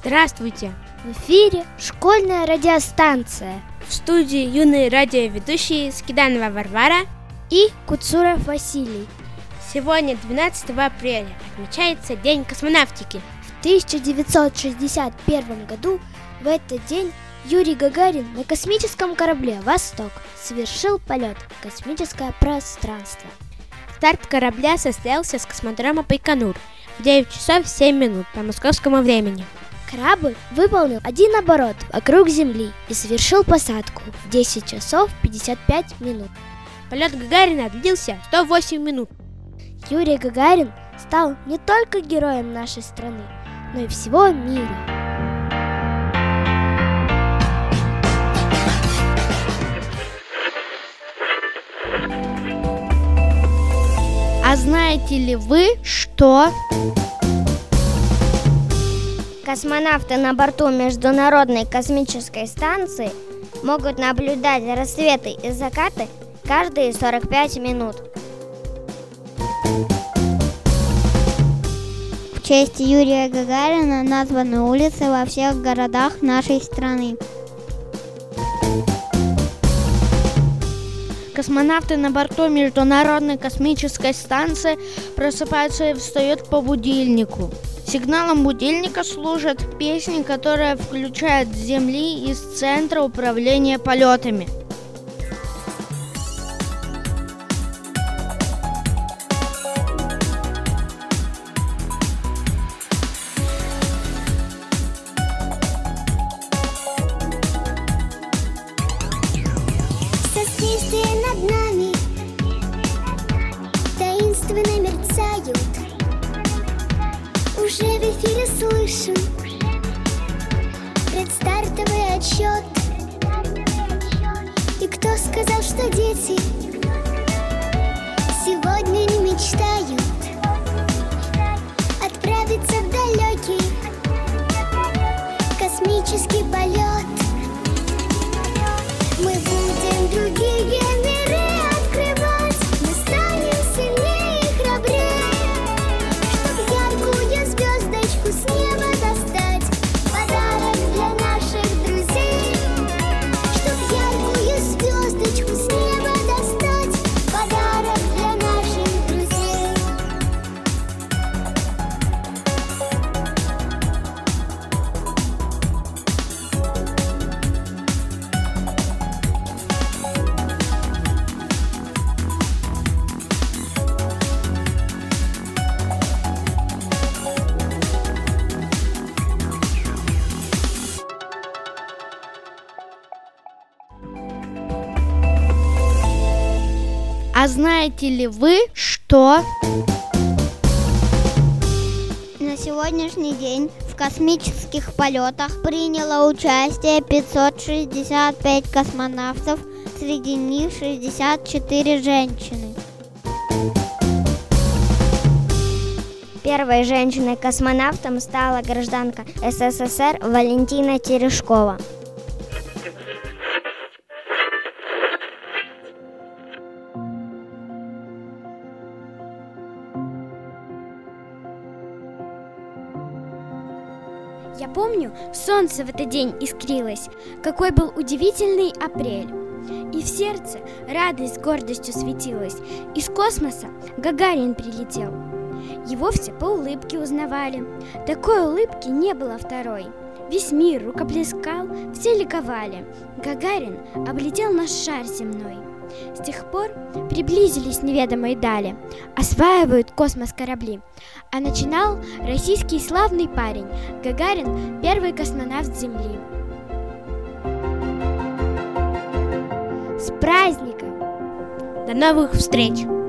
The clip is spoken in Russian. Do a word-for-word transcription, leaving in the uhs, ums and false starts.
Здравствуйте! В эфире школьная радиостанция. В студии юные радиоведущие Скиданова Варвара и Куцуров Василий. Сегодня, двенадцатого апреля, отмечается День космонавтики. В тысяча девятьсот шестьдесят первом году в этот день Юрий Гагарин на космическом корабле «Восток» совершил полет в космическое пространство. Старт корабля состоялся с космодрома Байконур в девять часов семь минут по московскому времени. Корабль выполнил один оборот вокруг Земли и совершил посадку в десять часов пятьдесят пять минут. Полет Гагарина длился сто восемь минут. Юрий Гагарин стал не только героем нашей страны, но и всего мира. А знаете ли вы, что... Космонавты на борту Международной космической станции могут наблюдать рассветы и закаты каждые сорок пять минут. В честь Юрия Гагарина названы улицы во всех городах нашей страны. Космонавты на борту Международной космической станции просыпаются и встают по будильнику. Сигналом будильника служат песни, которые включают с Земли из Центра управления полетами. Созвездия над нами таинственно мерцают. Уже в эфире слышен предстартовый отсчет. И кто сказал, что дети сегодня не мечтают отправиться в далекий космический полет? Мы будем другие миры открывать, мы станем сильнее и храбрее, чтоб яркую звездочку с неба достать, подарок для наших друзей. Чтоб яркую звездочку с неба достать, подарок для наших друзей. А знаете ли вы, что... На сегодняшний день в космических полетах приняло участие пятьсот шестьдесят пять космонавтов, среди них шестьдесят четыре женщины. Первой женщиной-космонавтом стала гражданка СССР Валентина Терешкова. Я помню, солнце в этот день искрилось, какой был удивительный апрель. И в сердце радость с гордостью светилась. Из космоса Гагарин прилетел. Его все по улыбке узнавали. Такой улыбки не было второй. Весь мир рукоплескал, все ликовали. Гагарин облетел наш шар земной. С тех пор приблизились неведомые дали, осваивают космос корабли. А начинал российский славный парень Гагарин, первый космонавт Земли. С праздником! До новых встреч!